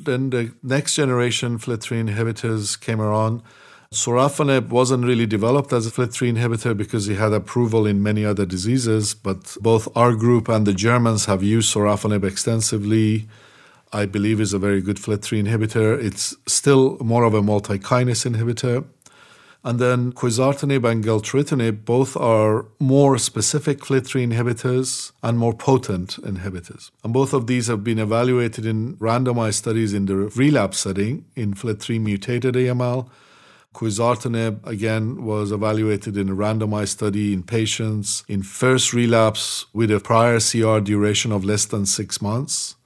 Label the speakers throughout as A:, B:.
A: then the next generation FLT3 inhibitors came around. Sorafenib wasn't really developed as a FLT3 inhibitor because it had approval in many other diseases, but both our group and the Germans have used sorafenib extensively. I believe is a very good FLT3 inhibitor. It's still more of a multi-kinase inhibitor. And then quizartinib and gilteritinib both are more specific FLT3 inhibitors and more potent inhibitors. And both of these have been evaluated in randomized studies in the relapse setting in FLT3 mutated AML. Quizartinib, again, was evaluated in a randomized study in patients in first relapse with a prior CR duration of less than 6 months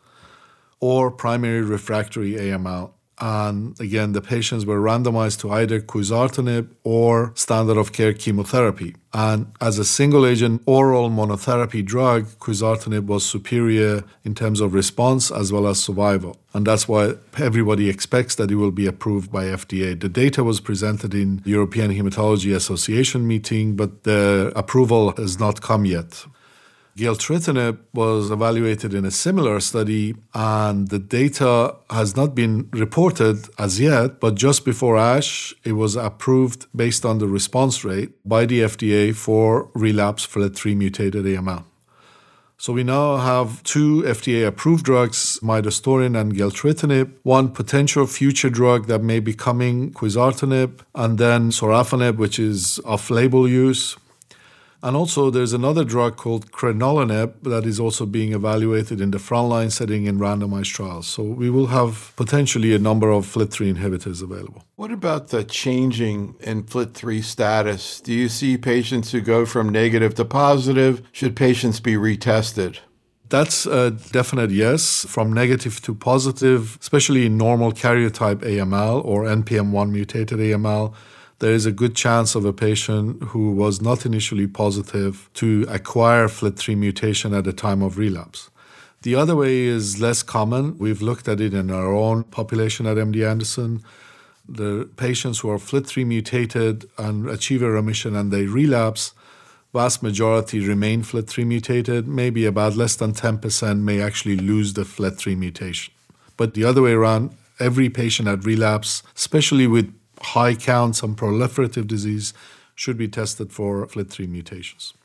A: or primary refractory AML. And again, the patients were randomized to either quizartinib or standard of care chemotherapy. And as a single agent oral monotherapy drug, quizartinib was superior in terms of response as well as survival. And that's why everybody expects that it will be approved by FDA. The data was presented in the European Hematology Association meeting, but the approval has not come yet. Gilteritinib was evaluated in a similar study, and the data has not been reported as yet, but just before ASH, it was approved based on the response rate by the FDA for relapsed FLT3 mutated AML. So we now have 2 FDA-approved drugs, midostaurin and gilteritinib, one potential future drug that may be coming, quizartinib, and then sorafenib, which is off-label use. And also there's another drug called crenolanib that is also being evaluated in the frontline setting in randomized trials. So we will have potentially a number of FLT3 inhibitors available.
B: What about the changing in FLT3 status? Do you see patients who go from negative to positive? Should patients be retested?
A: That's a definite yes, from negative to positive, especially in normal karyotype AML or NPM1 mutated AML. There is a good chance of a patient who was not initially positive to acquire FLT3 mutation at the time of relapse. The other way is less common. We've looked at it in our own population at MD Anderson. The patients who are FLT3 mutated and achieve a remission and they relapse, vast majority remain FLT3 mutated. Maybe about less than 10% may actually lose the FLT3 mutation. But the other way around, every patient at relapse, especially with high counts and proliferative disease, should be tested for FLT3 mutations.